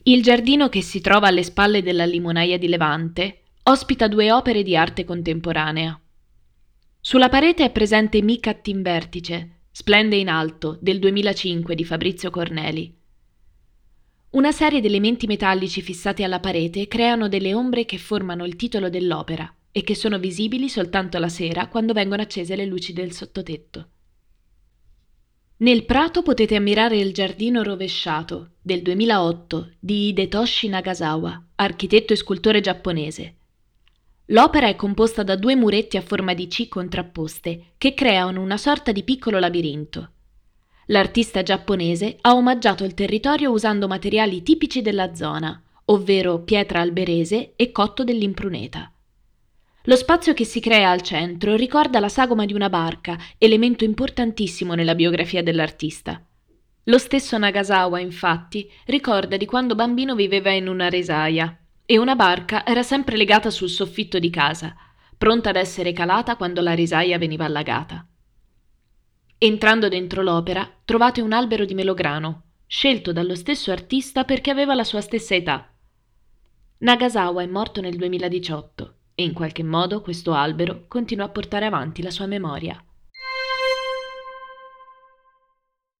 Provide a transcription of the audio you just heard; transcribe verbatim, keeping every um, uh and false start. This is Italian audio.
Il giardino, che si trova alle spalle della Limonaia di Levante, ospita due opere di arte contemporanea. Sulla parete è presente Mi Cattinvertice, Splende in alto, del duemilacinque di Fabrizio Corneli. Una serie di elementi metallici fissati alla parete creano delle ombre che formano il titolo dell'opera e che sono visibili soltanto la sera quando vengono accese le luci del sottotetto. Nel prato potete ammirare il Giardino rovesciato del duemilaotto di Hidetoshi Nagasawa, architetto e scultore giapponese. L'opera è composta da due muretti a forma di C contrapposte che creano una sorta di piccolo labirinto. L'artista giapponese ha omaggiato il territorio usando materiali tipici della zona, ovvero pietra alberese e cotto dell'impruneta. Lo spazio che si crea al centro ricorda la sagoma di una barca, elemento importantissimo nella biografia dell'artista. Lo stesso Nagasawa, infatti, ricorda di quando bambino viveva in una risaia e una barca era sempre legata sul soffitto di casa, pronta ad essere calata quando la risaia veniva allagata. Entrando dentro l'opera, trovate un albero di melograno, scelto dallo stesso artista perché aveva la sua stessa età. Nagasawa è morto nel duemiladiciotto e in qualche modo questo albero continua a portare avanti la sua memoria.